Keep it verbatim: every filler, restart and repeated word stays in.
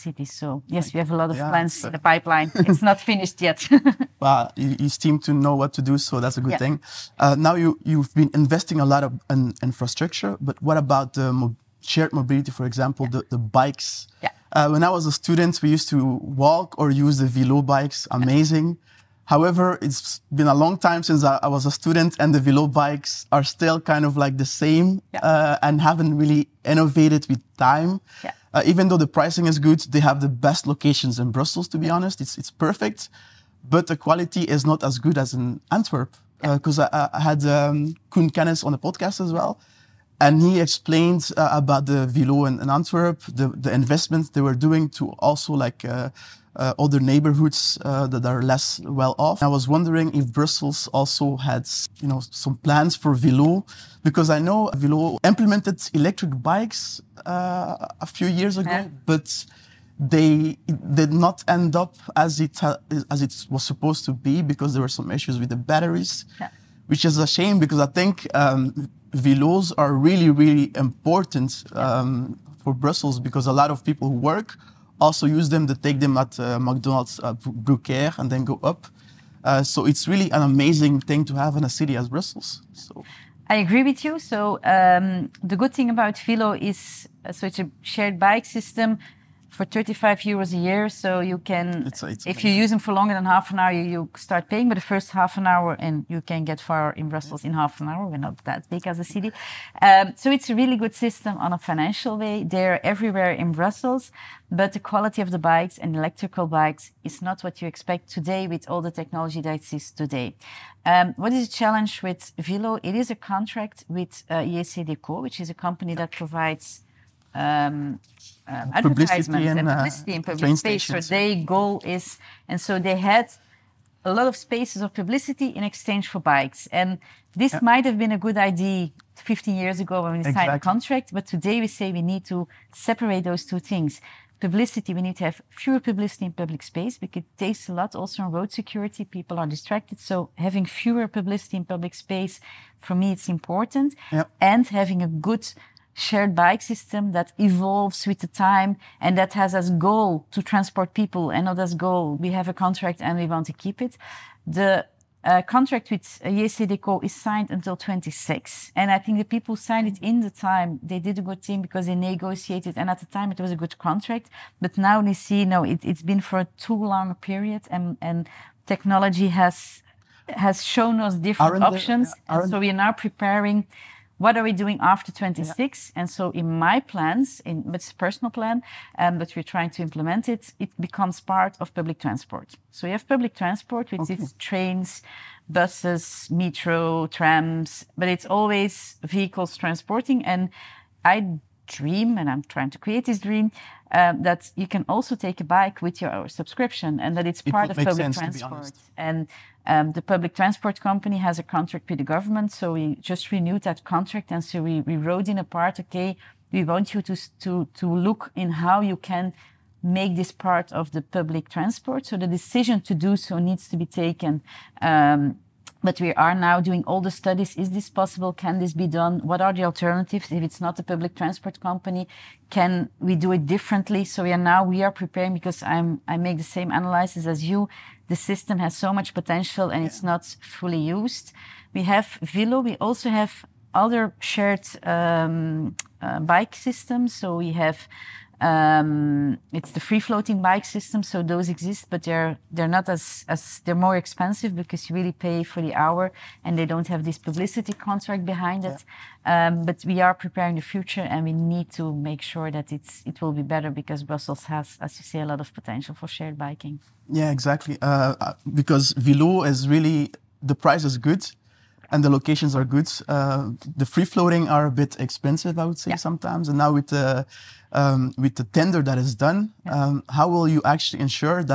city. So yes, we have a lot of yeah, plans in the pipeline. It's not finished yet. Well, you, you seem to know what to do, so that's a good yeah. thing. Uh, now you, you've been investing a lot of in infrastructure, but what about the mo shared mobility, for example, yeah. the, the bikes? Yeah. Uh, when I was a student, we used to walk or use the Velo bikes, amazing. Yeah. However, it's been a long time since I, I was a student, and the Velo bikes are still kind of like the same yeah. uh, and haven't really innovated with time. Yeah. Uh, even though the pricing is good, they have the best locations in Brussels, to be yeah. honest. It's, it's perfect, but the quality is not as good as in Antwerp. Because yeah. uh, I, I had um, Koen Kennis on the podcast as well, and he explained uh, about the Velo in, in Antwerp, the, the investments they were doing to also like uh, uh, other neighborhoods uh, that are less well off. I was wondering if Brussels also had, you know, some plans for Velo, because I know Velo implemented electric bikes uh, a few years ago, yeah. but they did not end up as it as it was supposed to be, because there were some issues with the batteries, yeah. which is a shame, because I think um, Velos are really, really important um, for Brussels, because a lot of people who work also use them to take them at uh, McDonald's uh, Brucaire and then go up. Uh, so it's really an amazing thing to have in a city as Brussels. So I agree with you. So um, the good thing about Velo is, uh, so it's a shared bike system for thirty-five euros a year. So you can, it's, it's if you use them for longer than half an hour, you, you start paying, but the first half an hour, and you can get far in Brussels in half an hour. We're not that big as a city. Um, so it's a really good system on a financial way. They're everywhere in Brussels, but the quality of the bikes and electrical bikes is not what you expect today with all the technology that exists today. Um, what is the challenge with Velo? It is a contract with uh, I E C Deco, which is a company that provides Um, um, advertisements and, and publicity uh, in public space. So their goal is, and so they had a lot of spaces of publicity in exchange for bikes. And this yeah. might have been a good idea fifteen years ago when we exactly. signed a contract, but today we say we need to separate those two things. Publicity, we need to have fewer publicity in public space, because it takes a lot also on road security. People are distracted. So having fewer publicity in public space, for me, it's important. Yeah. And having a good shared bike system that evolves with the time and that has as goal to transport people, and not as goal we have a contract and we want to keep it. The uh, contract with I E C Deco is signed until twenty-six, and I think the people who signed it in the time, they did a good thing because they negotiated, and at the time it was a good contract. But now we see, no, it, it's been for a too long a period, and, and technology has has shown us different aren't options, there, and so we are now preparing. What are we doing after twenty-six? Yeah. And so in my plans, in it's a personal plan, um, but we're trying to implement it, it becomes part of public transport. So you have public transport, which okay. is trains, buses, metro, trams, but it's always vehicles transporting. And I dream, and I'm trying to create this dream, um, that you can also take a bike with your subscription, and that it's part it of public transport. And um, the public transport company has a contract with the government, so we just renewed that contract, and so we, we wrote in a part, okay, we want you to, to, to look in how you can make this part of the public transport. So the decision to do so needs to be taken. Um, But we are now doing all the studies. Is this possible? Can this be done? What are the alternatives? If it's not a public transport company, can we do it differently? So we are now, we are preparing, because I'm, I make the same analysis as you. The system has so much potential and yeah. it's not fully used. We have Velo. We also have other shared um, uh, bike systems. So we have Um, it's the free-floating bike system, so those exist, but they're they're not as as they're more expensive, because you really pay for the hour, and they don't have this publicity contract behind it. Yeah. Um, but we are preparing the future, and we need to make sure that it's it will be better, because Brussels has, as you say, a lot of potential for shared biking. Yeah, exactly. Uh, because Velo is really, the price is good. And the locations are good. Uh, the free floating are a bit expensive, I would say, yeah. sometimes. And now with the um, with the tender that is done, yeah. um, how will you actually ensure that